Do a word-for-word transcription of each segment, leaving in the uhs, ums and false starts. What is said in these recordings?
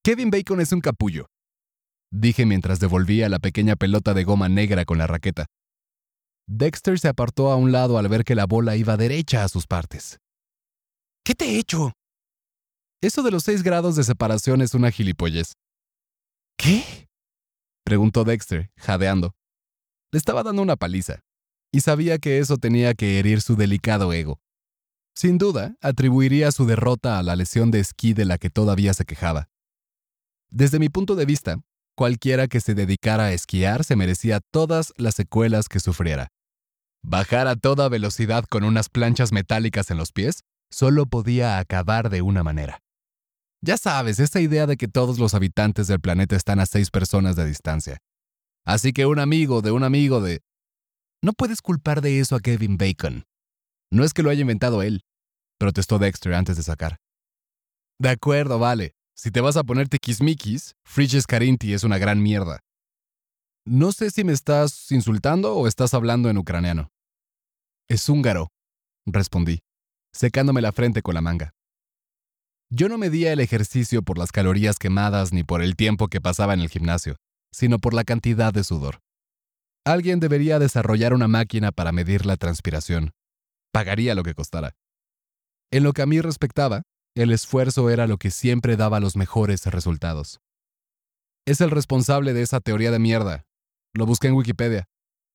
Kevin Bacon es un capullo, dije mientras devolvía la pequeña pelota de goma negra con la raqueta. Dexter se apartó a un lado al ver que la bola iba derecha a sus partes. ¿Qué te he hecho? Eso de los seis grados de separación es una gilipollez. ¿Qué? Preguntó Dexter, jadeando. Le estaba dando una paliza, y sabía que eso tenía que herir su delicado ego. Sin duda, atribuiría su derrota a la lesión de esquí de la que todavía se quejaba. Desde mi punto de vista, cualquiera que se dedicara a esquiar se merecía todas las secuelas que sufriera. Bajar a toda velocidad con unas planchas metálicas en los pies solo podía acabar de una manera. Ya sabes, esa idea de que todos los habitantes del planeta están a seis personas de distancia. Así que un amigo de un amigo de... No puedes culpar de eso a Kevin Bacon. No es que lo haya inventado él, protestó Dexter antes de sacar. De acuerdo, vale. Si te vas a poner tiquismiquis, Frigyes Carinthy es una gran mierda. No sé si me estás insultando o estás hablando en ucraniano. Es húngaro, respondí, secándome la frente con la manga. Yo no medía el ejercicio por las calorías quemadas ni por el tiempo que pasaba en el gimnasio, sino por la cantidad de sudor. Alguien debería desarrollar una máquina para medir la transpiración. Pagaría lo que costara. En lo que a mí respectaba, el esfuerzo era lo que siempre daba los mejores resultados. Es el responsable de esa teoría de mierda. Lo busqué en Wikipedia.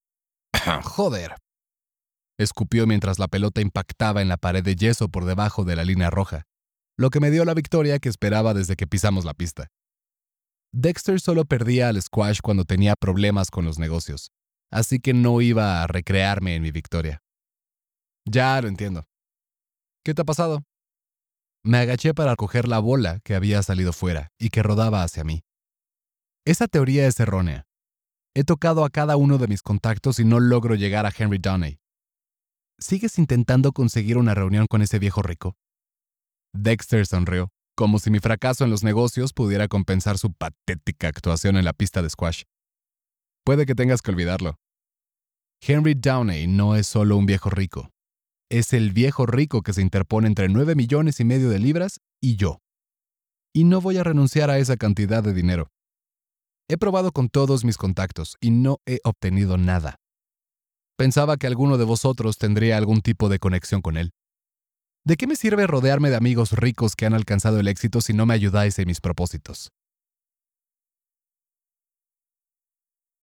Joder. Escupió mientras la pelota impactaba en la pared de yeso por debajo de la línea roja, lo que me dio la victoria que esperaba desde que pisamos la pista. Dexter solo perdía al squash cuando tenía problemas con los negocios, así que no iba a recrearme en mi victoria. Ya lo entiendo. ¿Qué te ha pasado? Me agaché para coger la bola que había salido fuera y que rodaba hacia mí. Esa teoría es errónea. He tocado a cada uno de mis contactos y no logro llegar a Henry Downey. ¿Sigues intentando conseguir una reunión con ese viejo rico? Dexter sonrió, como si mi fracaso en los negocios pudiera compensar su patética actuación en la pista de squash. Puede que tengas que olvidarlo. Henry Downey no es solo un viejo rico. Es el viejo rico que se interpone entre nueve millones y medio de libras y yo. Y no voy a renunciar a esa cantidad de dinero. He probado con todos mis contactos y no he obtenido nada. Pensaba que alguno de vosotros tendría algún tipo de conexión con él. ¿De qué me sirve rodearme de amigos ricos que han alcanzado el éxito si no me ayudáis en mis propósitos?